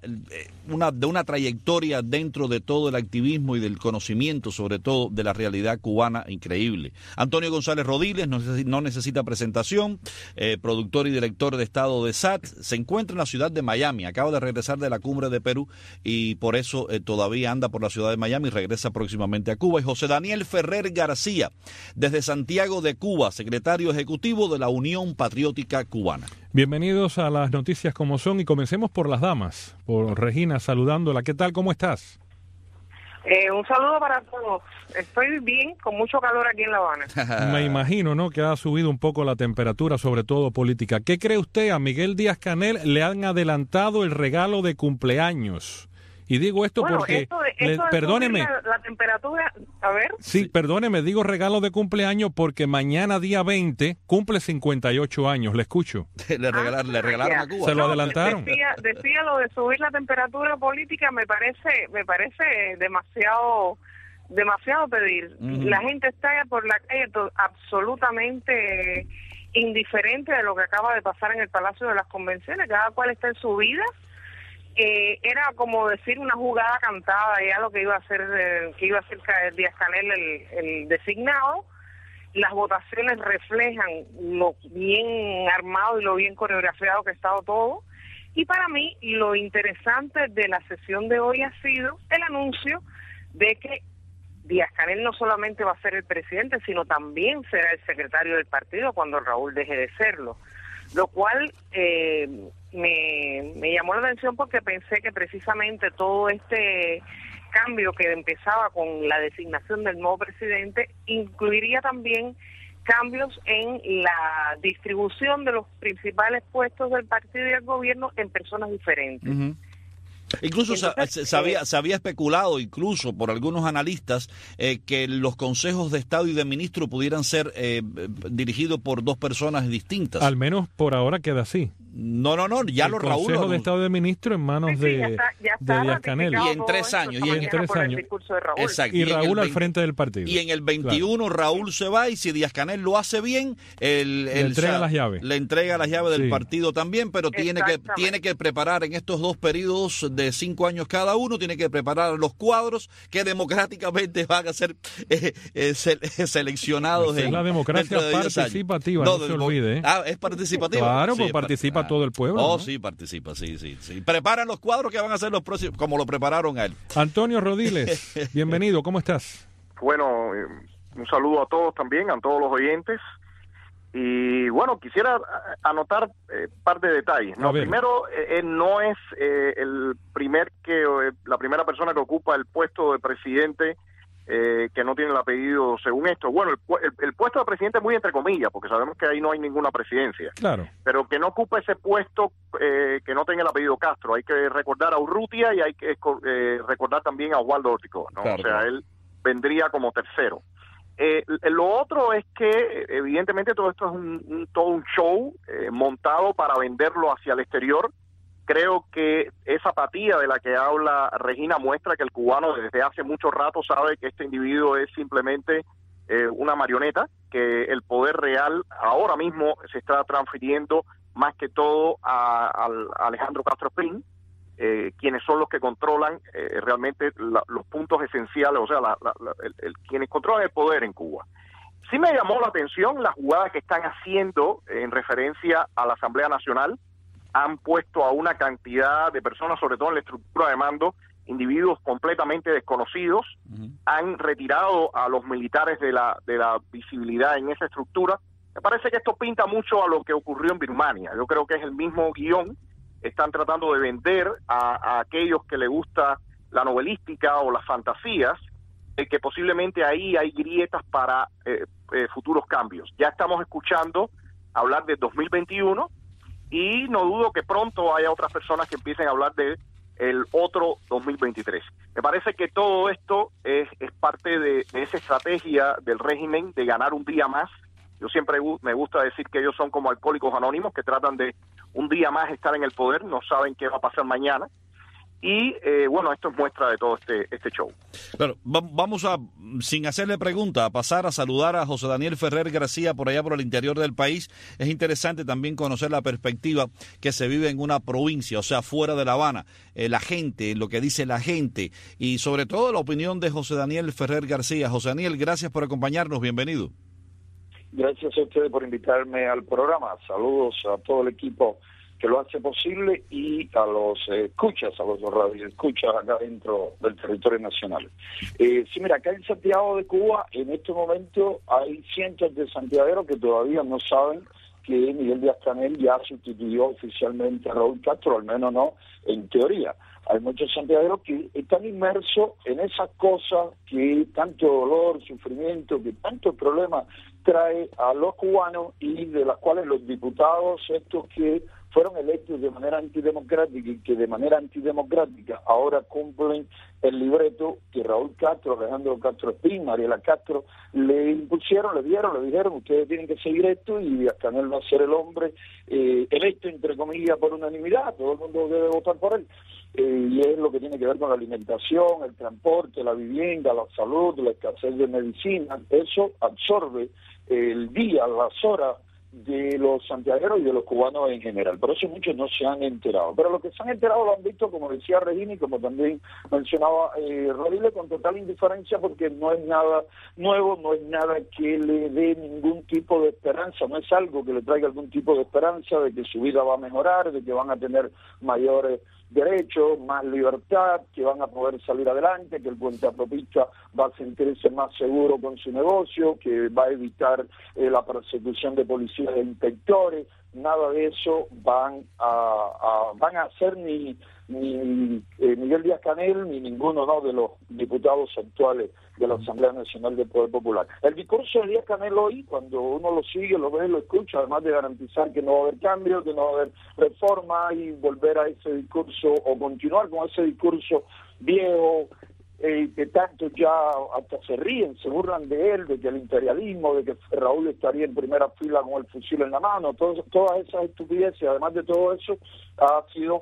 una trayectoria dentro de todo el activismo y del conocimiento, sobre todo de la realidad cubana, increíble. Antonio González Rodiles no necesita presentación, productor y director de Estado de SAT, se encuentra en la ciudad de Miami, acaba de regresar de la cumbre de Perú y por eso todavía anda por la ciudad de Miami y regresa próximamente a Cuba. Y José Daniel Ferrer García, desde Santiago de Cuba, secretario ejecutivo de la Unión Patriótica Cubana. Bienvenidos a las noticias como son y comencemos por las damas, por Regina saludándola. ¿Qué tal? ¿Cómo estás? Un saludo para todos. Estoy bien, con mucho calor aquí en La Habana. Me imagino, ¿no?, que ha subido un poco la temperatura, sobre todo política. ¿Qué cree usted? A Miguel Díaz-Canel le han adelantado el regalo de cumpleaños. Y digo esto porque, perdóneme. La temperatura, a ver. Sí, perdóneme, digo regalo de cumpleaños porque mañana día 20 cumple 58 años, le escucho. Le regalaron a Cuba. Se lo adelantaron. Decía lo de subir la temperatura política, me parece demasiado pedir. La gente está por la calle absolutamente indiferente de lo que acaba de pasar en el Palacio de las Convenciones, cada cual está en su vida. Era como decir una jugada cantada ya lo que iba a hacer Díaz-Canel el designado. Las votaciones reflejan lo bien armado y lo bien coreografiado que ha estado todo. Y para mí lo interesante de la sesión de hoy ha sido el anuncio de que Díaz-Canel no solamente va a ser el presidente, sino también será el secretario del partido cuando Raúl deje de serlo. Lo cual me llamó la atención porque pensé que precisamente todo este cambio que empezaba con la designación del nuevo presidente incluiría también cambios en la distribución de los principales puestos del partido y del gobierno en personas diferentes. Uh-huh. Incluso se había especulado, incluso por algunos analistas, que los consejos de Estado y de ministro pudieran ser dirigidos por dos personas distintas. Al menos por ahora queda así. No, ya el lo Raúl. El Consejo de Estado de Ministro en manos de Díaz-Canel. Y en 3 años. Exacto. Y Raúl al frente del partido. Y en el 21 Raúl se va y si Díaz-Canel lo hace bien, le entrega las llaves. Le entrega las llaves del partido también, pero tiene que preparar en estos 2 periodos de 5 años cada uno, tiene que preparar los cuadros que democráticamente van a ser seleccionados. Es la democracia participativa, no se olvide. ¿Es participativa? Claro, pues participa todo el pueblo. ¿No? Sí, participa, sí. Preparan los cuadros que van a ser los próximos, como lo prepararon a él. Antonio Rodiles, bienvenido, ¿cómo estás? Bueno, un saludo a todos también, a todos los oyentes. Y bueno, quisiera anotar un par de detalles, ¿no? Primero, no es la primera persona que ocupa el puesto de presidente que no tiene el apellido según esto. Bueno, el puesto de presidente es muy entre comillas, porque sabemos que ahí no hay ninguna presidencia. Claro. Pero que no ocupa ese puesto que no tenga el apellido Castro. Hay que recordar a Urrutia y hay que recordar también a Osvaldo Ortico, ¿no? Claro, o sea, él vendría como tercero. Lo otro es que evidentemente todo esto es todo un show montado para venderlo hacia el exterior. Creo que esa apatía de la que habla Regina muestra que el cubano desde hace mucho rato sabe que este individuo es simplemente una marioneta, que el poder real ahora mismo se está transfiriendo más que todo a Alejandro Castro Espín, quienes son los que controlan realmente los puntos esenciales, o sea, quienes controlan el poder en Cuba. Sí me llamó la atención la jugada que están haciendo en referencia a la Asamblea Nacional. Han puesto a una cantidad de personas, sobre todo en la estructura de mando, individuos completamente desconocidos. Han retirado a los militares de la visibilidad en esa estructura. Me parece que esto pinta mucho a lo que ocurrió en Birmania. Yo creo que es el mismo guión. Están tratando de vender a aquellos que les gusta la novelística o las fantasías, que posiblemente ahí hay grietas para futuros cambios. Ya estamos escuchando hablar de 2021 y no dudo que pronto haya otras personas que empiecen a hablar de el otro 2023. Me parece que todo esto es parte de esa estrategia del régimen de ganar un día más. Yo siempre me gusta decir que ellos son como alcohólicos anónimos que tratan de un día más estar en el poder, no saben qué va a pasar mañana. Y bueno, esto es muestra de todo este show. Claro, vamos a, sin hacerle pregunta, a pasar a saludar a José Daniel Ferrer García por allá por el interior del país. Es interesante también conocer la perspectiva que se vive en una provincia, o sea, fuera de La Habana, la gente, lo que dice la gente y sobre todo la opinión de José Daniel Ferrer García. José Daniel, gracias por acompañarnos, bienvenido. Gracias a ustedes por invitarme al programa. Saludos a todo el equipo que lo hace posible y a los escuchas, a los radioescuchas acá dentro del territorio nacional. Sí, mira, acá en Santiago de Cuba, en este momento hay cientos de santiagueros que todavía no saben que Miguel Díaz-Canel ya sustituyó oficialmente a Raúl Castro, al menos no en teoría. Hay muchos santiagueros que están inmersos en esas cosas que tanto dolor, sufrimiento, que tantos problemas trae a los cubanos y de las cuales los diputados estos que fueron electos de manera antidemocrática y que de manera antidemocrática ahora cumplen el libreto que Raúl Castro, Alejandro Castro Espín, Mariela Castro le impusieron, le dijeron, ustedes tienen que seguir esto y Díaz-Canel va a ser el hombre electo, entre comillas, por unanimidad, todo el mundo debe votar por él. Y es lo que tiene que ver con la alimentación, el transporte, la vivienda, la salud, la escasez de medicina. Eso absorbe el día, las horas de los santiagueros y de los cubanos en general. Por eso muchos no se han enterado. Pero los que se han enterado lo han visto, como decía Regina y como también mencionaba Rodríguez, con total indiferencia, porque no es nada nuevo, no es nada que le dé ningún tipo de esperanza, no es algo que le traiga algún tipo de esperanza de que su vida va a mejorar, de que van a tener mayores derechos, más libertad, que van a poder salir adelante, que el puentapropista va a sentirse más seguro con su negocio, que va a evitar la persecución de policías e inspectores. Nada de eso van a hacer ni Miguel Díaz-Canel ni ninguno de los diputados actuales de la Asamblea Nacional del Poder Popular. El discurso de Díaz-Canel hoy, cuando uno lo sigue, lo ve, lo escucha, además de garantizar que no va a haber cambios, que no va a haber reforma y volver a ese discurso o continuar con ese discurso viejo, que tanto ya hasta se ríen, se burlan de él, de que el imperialismo, de que Raúl estaría en primera fila con el fusil en la mano, todas esas estupideces, además de todo eso, ha sido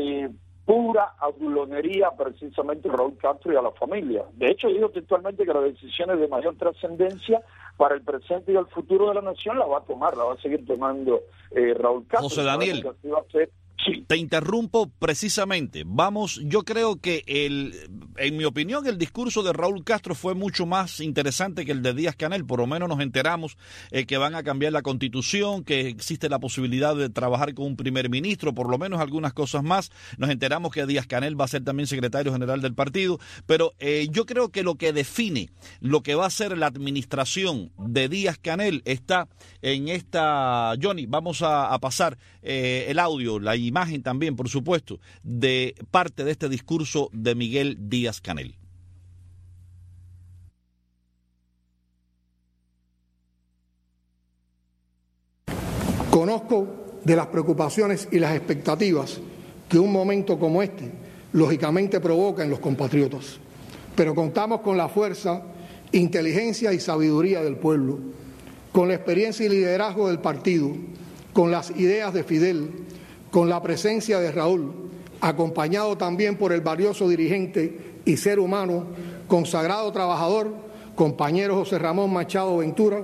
pura adulonería precisamente Raúl Castro y a la familia. De hecho, dijo textualmente que las decisiones de mayor trascendencia para el presente y el futuro de la nación la va a seguir tomando Raúl Castro. José Daniel. Sí. Te interrumpo precisamente. Vamos, yo creo que en mi opinión, el discurso de Raúl Castro fue mucho más interesante que el de Díaz-Canel. Por lo menos nos enteramos que van a cambiar la Constitución, que existe la posibilidad de trabajar con un primer ministro, por lo menos algunas cosas más. Nos enteramos que Díaz-Canel va a ser también secretario general del partido. Pero yo creo que lo que define lo que va a ser la administración de Díaz-Canel está en esta... Johnny, vamos a pasar el audio, la imagen también, por supuesto, de parte de este discurso de Miguel Díaz-Canel. Conozco de las preocupaciones y las expectativas que un momento como este lógicamente provoca en los compatriotas, pero contamos con la fuerza, inteligencia y sabiduría del pueblo, con la experiencia y liderazgo del partido, con las ideas de Fidel, con la presencia de Raúl, acompañado también por el valioso dirigente y ser humano, consagrado trabajador, compañero José Ramón Machado Ventura.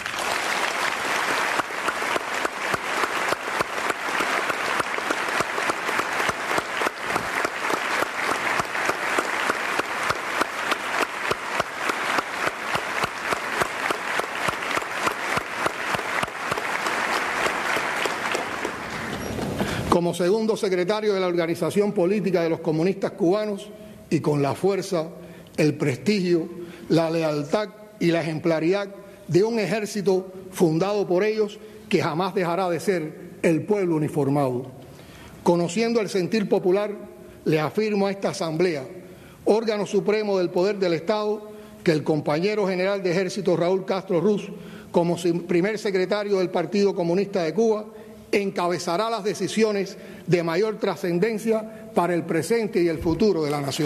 Como segundo secretario de la Organización Política de los Comunistas Cubanos y con la fuerza, el prestigio, la lealtad y la ejemplaridad de un ejército fundado por ellos que jamás dejará de ser el pueblo uniformado. Conociendo el sentir popular, le afirmo a esta Asamblea, órgano supremo del poder del Estado, que el compañero general de Ejército Raúl Castro Ruz, como primer secretario del Partido Comunista de Cuba, encabezará las decisiones de mayor trascendencia para el presente y el futuro de la nación.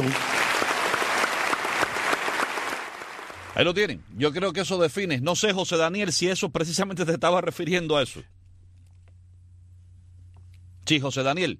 Ahí lo tienen. Yo creo que eso define. No sé, José Daniel, si eso precisamente te estaba refiriendo a eso. Sí, José Daniel.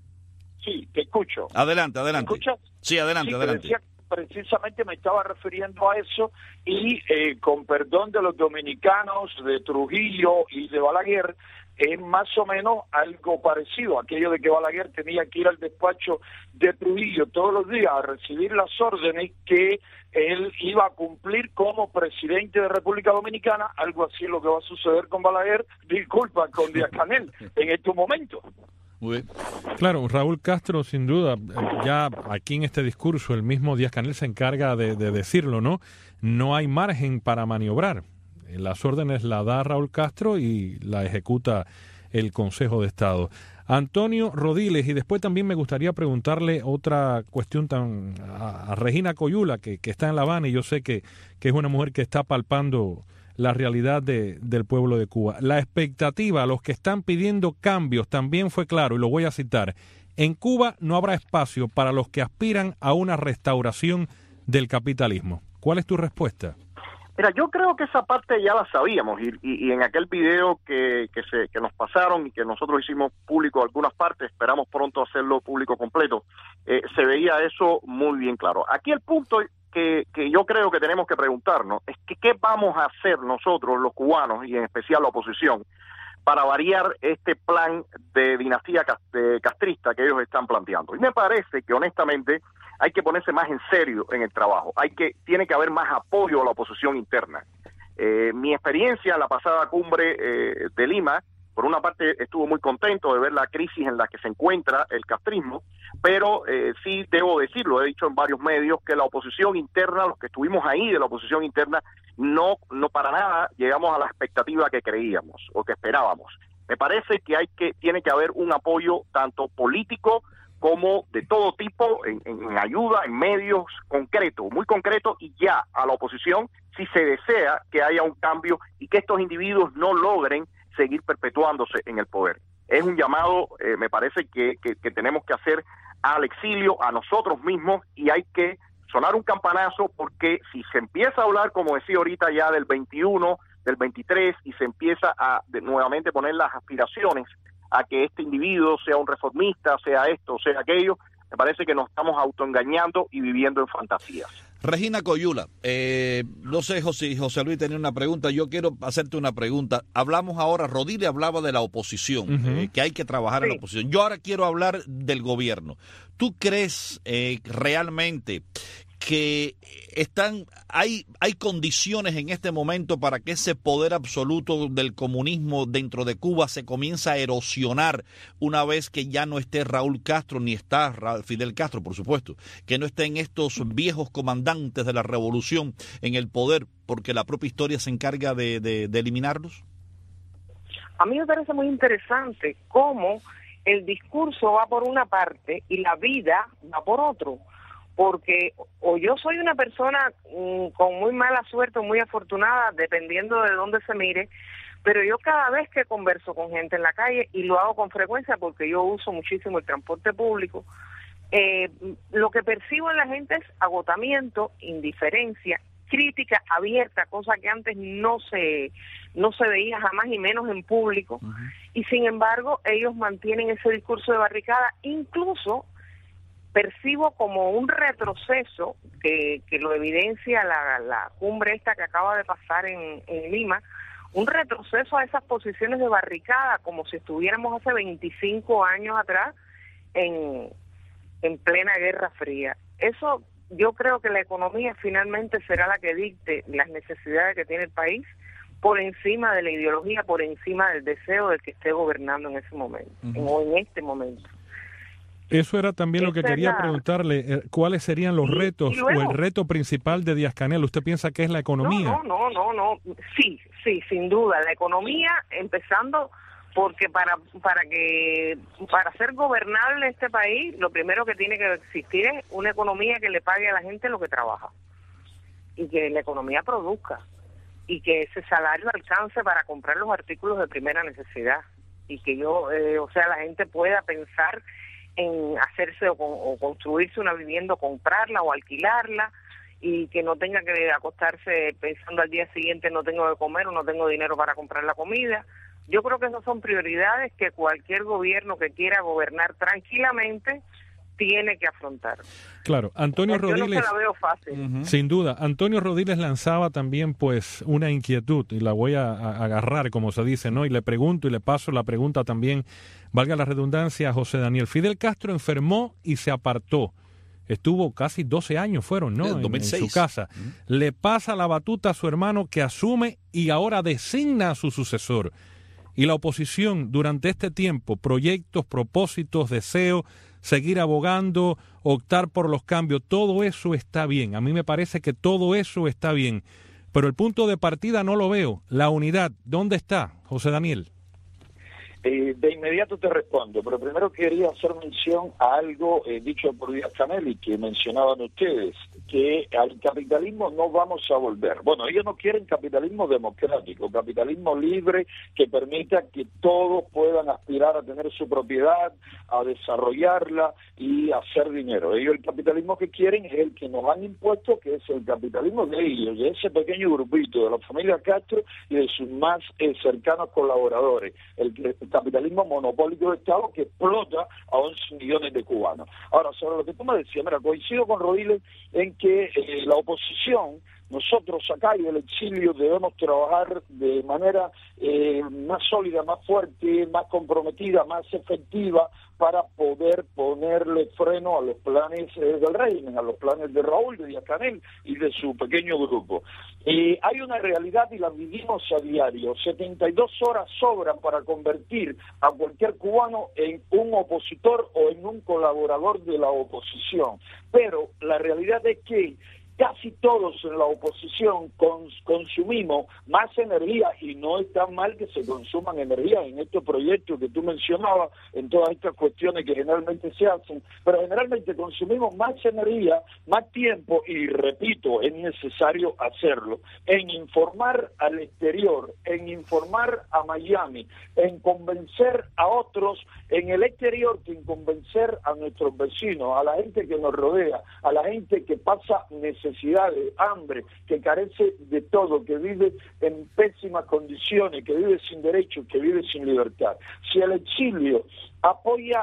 Sí, te escucho. Adelante. ¿Me escuchas? Sí, adelante. Decía, precisamente me estaba refiriendo a eso y con perdón de los dominicanos, de Trujillo y de Balaguer, es más o menos algo parecido, aquello de que Balaguer tenía que ir al despacho de Trujillo todos los días a recibir las órdenes que él iba a cumplir como presidente de República Dominicana. Algo así es lo que va a suceder con Balaguer, con Díaz-Canel en estos momentos. Muy bien. Claro, Raúl Castro, sin duda, ya aquí en este discurso el mismo Díaz-Canel se encarga de decirlo, ¿no? No hay margen para maniobrar. Las órdenes las da Raúl Castro y la ejecuta el Consejo de Estado. Antonio Rodiles, y después también me gustaría preguntarle otra cuestión a Regina Coyula, que está en La Habana, y yo sé que es una mujer que está palpando la realidad del pueblo de Cuba. La expectativa, los que están pidiendo cambios, también fue claro, y lo voy a citar: en Cuba no habrá espacio para los que aspiran a una restauración del capitalismo. ¿Cuál es tu respuesta? Mira, yo creo que esa parte ya la sabíamos y en aquel video que nos pasaron y que nosotros hicimos público algunas partes, esperamos pronto hacerlo público completo, se veía eso muy bien claro. Aquí el punto que yo creo que tenemos que preguntarnos es que qué vamos a hacer nosotros los cubanos y en especial la oposición para variar este plan de dinastía castrista que ellos están planteando. Y me parece que honestamente hay que ponerse más en serio en el trabajo. Tiene que haber más apoyo a la oposición interna. Mi experiencia en la pasada cumbre de Lima, por una parte estuvo muy contento de ver la crisis en la que se encuentra el castrismo, pero sí debo decirlo, he dicho en varios medios, que la oposición interna, los que estuvimos ahí de la oposición interna, no para nada llegamos a la expectativa que creíamos o que esperábamos. Me parece que tiene que haber un apoyo tanto político como de todo tipo, en ayuda, en medios concretos, muy concretos, y ya a la oposición, si se desea que haya un cambio y que estos individuos no logren seguir perpetuándose en el poder. Es un llamado, me parece, que tenemos que hacer al exilio, a nosotros mismos, y hay que sonar un campanazo, porque si se empieza a hablar, como decía ahorita, ya del 21, del 23, y se empieza a nuevamente poner las aspiraciones a que este individuo sea un reformista, sea esto, sea aquello, me parece que nos estamos autoengañando y viviendo en fantasías. Regina Coyula, no sé José Luis tenía una pregunta, yo quiero hacerte una pregunta. Hablamos ahora, Rodríguez hablaba de la oposición, que hay que trabajar en la oposición. Yo ahora quiero hablar del gobierno. ¿Tú crees realmente que hay condiciones en este momento para que ese poder absoluto del comunismo dentro de Cuba se comience a erosionar una vez que ya no esté Raúl Castro, ni está Fidel Castro, por supuesto, que no estén estos viejos comandantes de la revolución en el poder, porque la propia historia se encarga de eliminarlos? A mí me parece muy interesante cómo el discurso va por una parte y la vida va por otro. Porque o yo soy una persona con muy mala suerte o muy afortunada, dependiendo de dónde se mire, pero yo cada vez que converso con gente en la calle, y lo hago con frecuencia porque yo uso muchísimo el transporte público, lo que percibo en la gente es agotamiento, indiferencia, crítica abierta, cosa que antes no se veía jamás y menos en público, y sin embargo ellos mantienen ese discurso de barricada. Incluso percibo como un retroceso que lo evidencia la cumbre esta que acaba de pasar en Lima, un retroceso a esas posiciones de barricada, como si estuviéramos hace 25 años atrás en plena Guerra Fría. Eso, yo creo que la economía finalmente será la que dicte las necesidades que tiene el país, por encima de la ideología, por encima del deseo del que esté gobernando en ese momento, o en este momento. Eso era también lo que quería preguntarle, ¿cuáles serían los retos o el reto principal de Díaz-Canel? ¿Usted piensa que es la economía? No. Sí, sin duda. La economía, empezando porque para ser gobernable este país, lo primero que tiene que existir es una economía que le pague a la gente lo que trabaja y que la economía produzca y que ese salario alcance para comprar los artículos de primera necesidad y que la gente pueda pensar en hacerse o construirse una vivienda, comprarla o alquilarla, y que no tenga que acostarse pensando al día siguiente no tengo que comer o no tengo dinero para comprar la comida. Yo creo que esas son prioridades que cualquier gobierno que quiera gobernar tranquilamente tiene que afrontar. Claro, Antonio Rodiles, yo no se la veo fácil. Sin duda, Antonio Rodiles lanzaba también pues una inquietud, y la voy a agarrar, como se dice, ¿no? Y le pregunto y le paso la pregunta también, valga la redundancia, a José Daniel. Fidel Castro enfermó y se apartó. Estuvo casi 12 años, fueron, ¿no? En su casa. Le pasa la batuta a su hermano, que asume y ahora designa a su sucesor. Y la oposición durante este tiempo, proyectos, propósitos, deseos, seguir abogando, optar por los cambios, todo eso está bien. A mí me parece que todo eso está bien. Pero el punto de partida no lo veo. La unidad, ¿dónde está, José Daniel? De inmediato te respondo, pero primero quería hacer mención a algo dicho por Díaz-Canel y que mencionaban ustedes, que al capitalismo no vamos a volver. Bueno, ellos no quieren capitalismo democrático, capitalismo libre que permita que todos puedan aspirar a tener su propiedad, a desarrollarla y a hacer dinero. Ellos el capitalismo que quieren es el que nos han impuesto, que es el capitalismo de ellos, de ese pequeño grupito, de la familia Castro y de sus más cercanos colaboradores, el capitalismo monopólico de Estado que explota a 11 millones de cubanos. Ahora, sobre lo que tú me decías, mira, coincido con Rodiles en que la oposición, nosotros acá y el exilio debemos trabajar de manera más sólida, más fuerte, más comprometida, más efectiva para poder ponerle freno a los planes del régimen, a los planes de Raúl, de Díaz-Canel y de su pequeño grupo. Hay una realidad y la vivimos a diario. 72 horas sobran para convertir a cualquier cubano en un opositor o en un colaborador de la oposición. Pero la realidad es que casi todos en la oposición consumimos más energía, y no es tan mal que se consuman energía en estos proyectos que tú mencionabas, en todas estas cuestiones que generalmente se hacen, pero generalmente consumimos más energía, más tiempo, y repito, es necesario hacerlo, en informar al exterior, en informar a Miami, en convencer a otros en el exterior, que en convencer a nuestros vecinos, a la gente que nos rodea, a la gente que pasa necesidades, hambre, que carece de todo, que vive en pésimas condiciones, que vive sin derechos, que vive sin libertad. Si el exilio apoya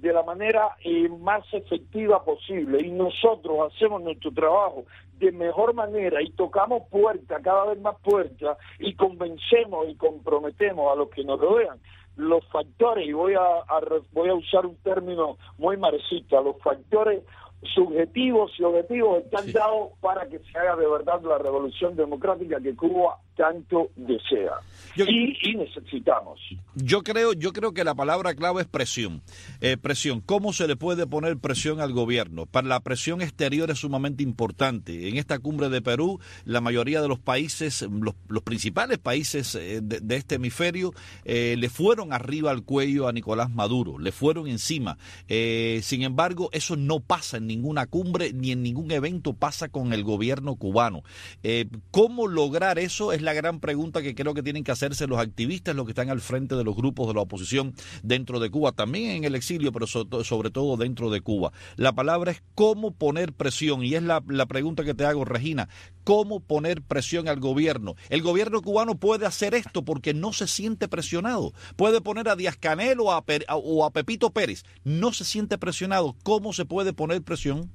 de la manera más efectiva posible y nosotros hacemos nuestro trabajo de mejor manera y tocamos puertas, cada vez más puertas, y convencemos y comprometemos a los que nos rodean, los factores, y voy a usar un término muy marxista, los factores subjetivos y objetivos están dados para que se haga de verdad la revolución democrática que Cuba tanto desea y necesitamos. Yo creo que la palabra clave es presión. Presión. ¿Cómo se le puede poner presión al gobierno? Para la presión exterior es sumamente importante. En esta cumbre de Perú, la mayoría de los países, los principales países de este hemisferio, le fueron arriba al cuello a Nicolás Maduro, le fueron encima. Sin embargo, eso no pasa en ninguna cumbre ni en ningún evento pasa con el gobierno cubano. ¿Cómo lograr eso? Es la gran pregunta que creo que tienen que hacerse los activistas, los que están al frente de los grupos de la oposición dentro de Cuba, también en el exilio, pero sobre todo dentro de Cuba. La palabra es cómo poner presión, y es la pregunta que te hago, Regina, ¿cómo poner presión al gobierno? El gobierno cubano puede hacer esto porque no se siente presionado, puede poner a Díaz-Canel o a Pepito Pérez, no se siente presionado. ¿Cómo se puede poner presión?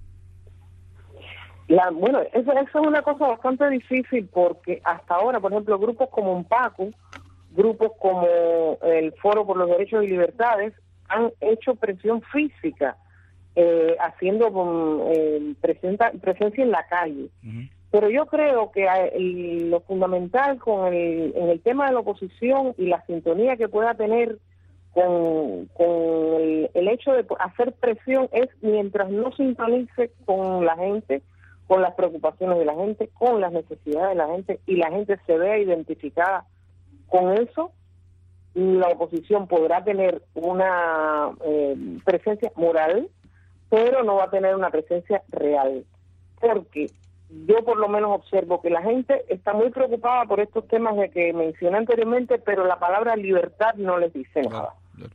Bueno, eso es una cosa bastante difícil porque hasta ahora, por ejemplo, grupos como UNPACU, grupos como el Foro por los Derechos y Libertades han hecho presión física, haciendo presencia en la calle. Uh-huh. Pero yo creo que lo fundamental en el tema de la oposición y la sintonía que pueda tener con el hecho de hacer presión es mientras no sintonice con la gente, con las preocupaciones de la gente, con las necesidades de la gente, y la gente se vea identificada con eso, la oposición podrá tener una presencia moral, pero no va a tener una presencia real. Porque yo por lo menos observo que la gente está muy preocupada por estos temas de que mencioné anteriormente, pero la palabra libertad no les dice nada.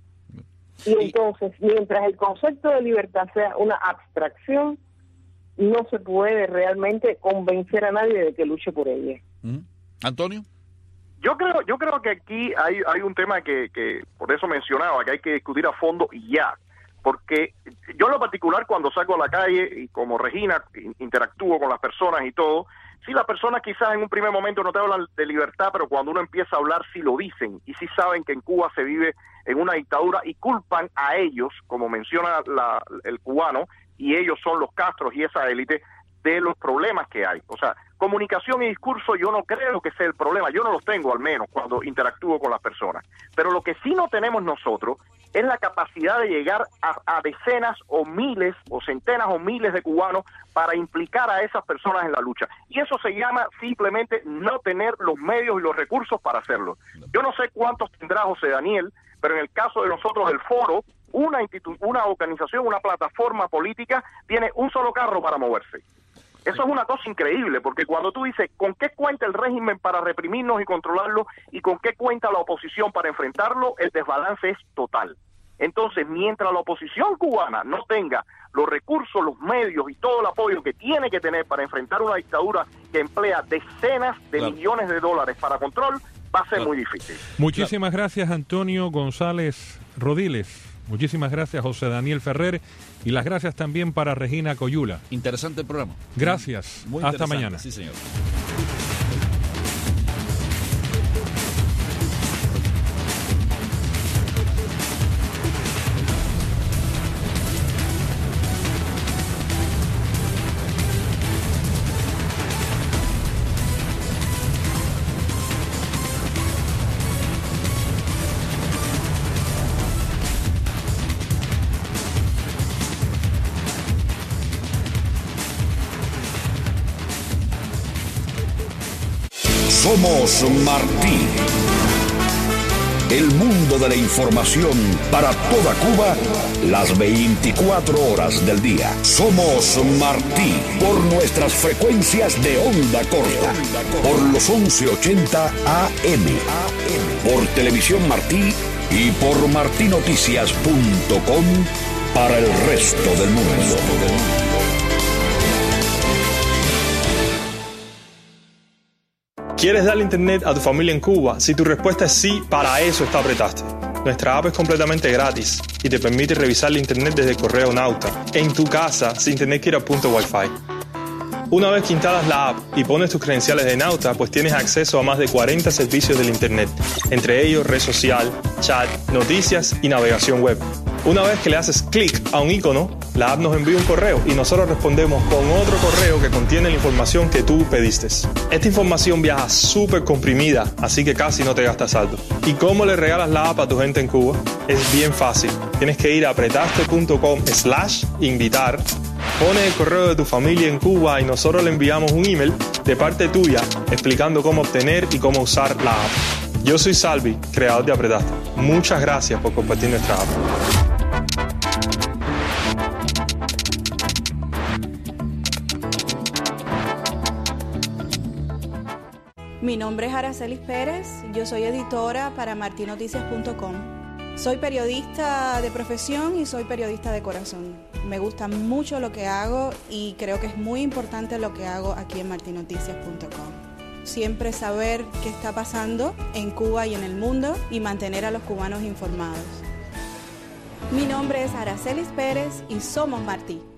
Y entonces, mientras el concepto de libertad sea una abstracción, no se puede realmente convencer a nadie de que luche por ella. Antonio. Yo creo que aquí hay un tema que por eso mencionaba que hay que discutir a fondo y ya, porque yo en lo particular cuando salgo a la calle y como Regina interactúo con las personas y todo, sí, las personas quizás en un primer momento no te hablan de libertad, pero cuando uno empieza a hablar sí lo dicen y sí saben que en Cuba se vive en una dictadura y culpan a ellos, como menciona el cubano, y ellos son los Castros y esa élite, de los problemas que hay. O sea, comunicación y discurso yo no creo que sea el problema, yo no los tengo al menos cuando interactúo con las personas, pero lo que sí no tenemos nosotros es la capacidad de llegar a decenas o miles o centenas o miles de cubanos para implicar a esas personas en la lucha, y eso se llama simplemente no tener los medios y los recursos para hacerlo. Yo no sé cuántos tendrá José Daniel, pero en el caso de nosotros el Foro, una organización, una plataforma política tiene un solo carro para moverse. Eso es una cosa increíble, porque cuando tú dices ¿con qué cuenta el régimen para reprimirnos y controlarlo y con qué cuenta la oposición para enfrentarlo? El desbalance es total. Entonces, mientras la oposición cubana no tenga los recursos, los medios y todo el apoyo que tiene que tener para enfrentar una dictadura que emplea decenas de millones de dólares para control, va a ser muy difícil. Muchísimas gracias, Antonio González Rodiles. Muchísimas gracias, José Daniel Ferrer, y las gracias también para Regina Coyula. Interesante el programa. Gracias. Muy hasta mañana. Sí, señor. Somos Martí. El mundo de la información para toda Cuba, las 24 horas del día. Somos Martí por nuestras frecuencias de onda corta, por los 1180 AM, por Televisión Martí y por martinoticias.com para el resto del mundo. ¿Quieres darle internet a tu familia en Cuba? Si tu respuesta es sí, para eso está Apretaste. Nuestra app es completamente gratis y te permite revisar la internet desde Correo Nauta, en tu casa, sin tener que ir a punto Wi-Fi. Una vez que instalas la app y pones tus credenciales de Nauta, pues tienes acceso a más de 40 servicios del internet, entre ellos red social, chat, noticias y navegación web. Una vez que le haces clic a un icono, la app nos envía un correo y nosotros respondemos con otro correo que contiene la información que tú pediste. Esta información viaja súper comprimida, así que casi no te gastas saldo. ¿Y cómo le regalas la app a tu gente en Cuba? Es bien fácil. Tienes que ir a apretaste.com/invitar, pones el correo de tu familia en Cuba y nosotros le enviamos un email de parte tuya explicando cómo obtener y cómo usar la app. Yo soy Salvi, creador de Apretaste. Muchas gracias por compartir nuestra app. Mi nombre es Aracelis Pérez, yo soy editora para martinoticias.com. Soy periodista de profesión y soy periodista de corazón. Me gusta mucho lo que hago y creo que es muy importante lo que hago aquí en martinoticias.com. Siempre saber qué está pasando en Cuba y en el mundo y mantener a los cubanos informados. Mi nombre es Aracelis Pérez y somos Martí.